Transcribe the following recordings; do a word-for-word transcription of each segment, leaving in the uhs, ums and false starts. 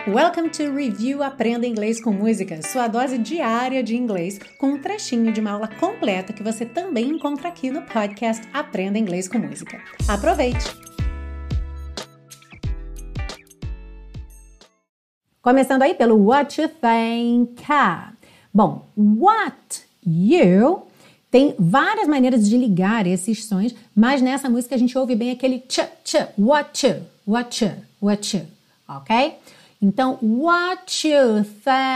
Welcome to Review Aprenda Inglês com Música, sua dose diária de inglês com um trechinho de uma aula completa que você também encontra aqui no podcast Aprenda Inglês com Música. Aproveite! Começando aí pelo What You Think. Bom, what you tem várias maneiras de ligar esses sons, mas nessa música a gente ouve bem aquele ch, ch, what you, what you, what you, ok? Então, what you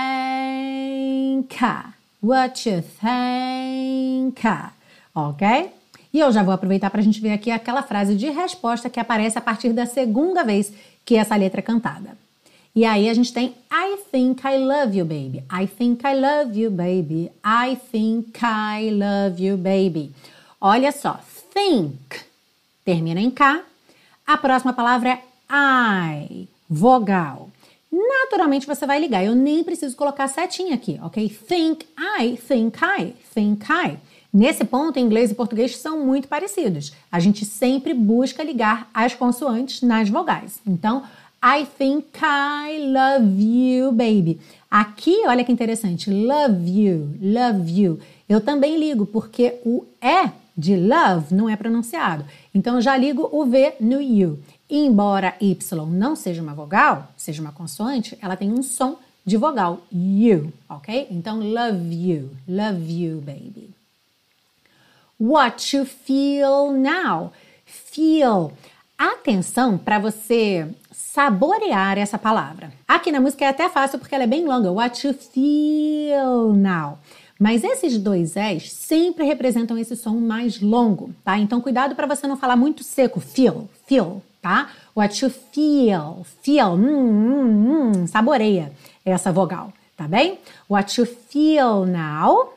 think, what you think, ok? E eu já vou aproveitar para a gente ver aqui aquela frase de resposta que aparece a partir da segunda vez que essa letra é cantada. E aí a gente tem I think I love you, baby. I think I love you, baby. I think I love you, baby. Olha só, think termina em K. A próxima palavra é I, vogal. Naturalmente você vai ligar. Eu nem preciso colocar setinha aqui, ok? Think I, think I, think I. Nesse ponto, inglês e português são muito parecidos. A gente sempre busca ligar as consoantes nas vogais. Então, I think I love you, baby. Aqui, olha que interessante. Love you, love you. Eu também ligo, porque o E de love não é pronunciado. Então, eu já ligo o V no you. Embora Y não seja uma vogal, seja uma consoante, ela tem um som de vogal, you, ok? Então, love you, love you, baby. What you feel now. Feel. Atenção para você saborear essa palavra. Aqui na música é até fácil porque ela é bem longa. What you feel now. Mas esses dois S sempre representam esse som mais longo, tá? Então, cuidado para você não falar muito seco. Feel, feel, tá? What you feel, feel, hum, hum, hum, saboreia essa vogal, tá bem? What you feel now.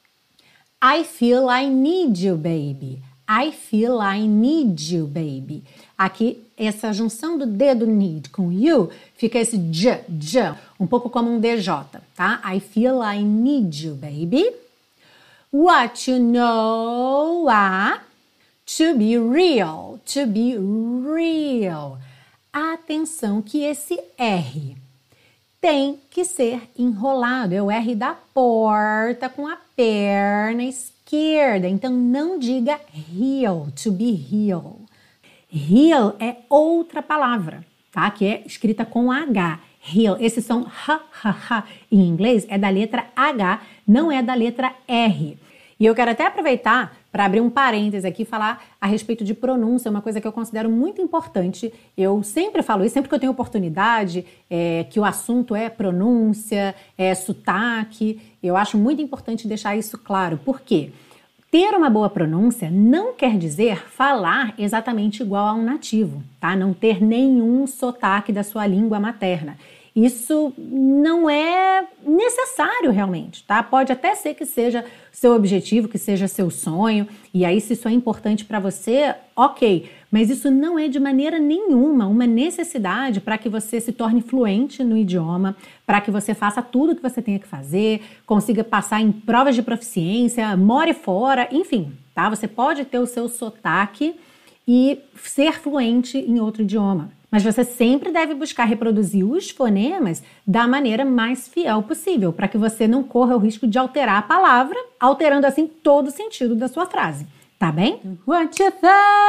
I feel I need you, baby. I feel I need you, baby. Aqui, essa junção do D do need com you, fica esse j, j, um pouco como um D J, tá? I feel I need you, baby. What you know, ah, to be real, to be real. Atenção que esse R tem que ser enrolado, é o R da porta com a perna esquerda. Então, não diga real, to be real. Real é outra palavra, tá? Que é escrita com H. Real. Esse som ha, ha, ha em inglês é da letra H, não é da letra R. E eu quero até aproveitar para abrir um parêntese aqui e falar a respeito de pronúncia, uma coisa que eu considero muito importante. Eu sempre falo isso, sempre que eu tenho oportunidade, é, que o assunto é pronúncia, é sotaque. Eu acho muito importante deixar isso claro. Por quê? Ter uma boa pronúncia não quer dizer falar exatamente igual a um nativo, tá? Não ter nenhum sotaque da sua língua materna. Isso não é necessário realmente, tá? Pode até ser que seja seu objetivo, que seja seu sonho, e aí se isso é importante para você, ok. Mas isso não é de maneira nenhuma uma necessidade para que você se torne fluente no idioma, para que você faça tudo o que você tenha que fazer, consiga passar em provas de proficiência, more fora, enfim, tá? Você pode ter o seu sotaque e ser fluente em outro idioma. Mas você sempre deve buscar reproduzir os fonemas da maneira mais fiel possível, para que você não corra o risco de alterar a palavra, alterando assim todo o sentido da sua frase. Tá bem? What you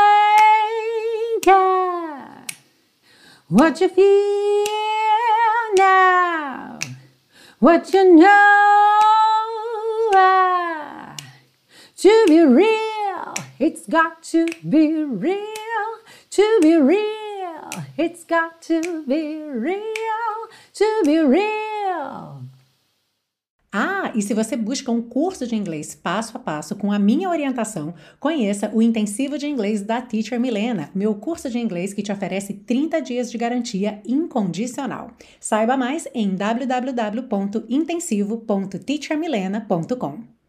think, what you feel now, what you know, to be real, it's got to be real, to be real. It's got to be real, to be real. Ah, e se você busca um curso de inglês passo a passo com a minha orientação, conheça o Intensivo de Inglês da Teacher Milena, meu curso de inglês que te oferece trinta dias de garantia incondicional. Saiba mais em w w w ponto intensivo ponto teacher milena ponto com.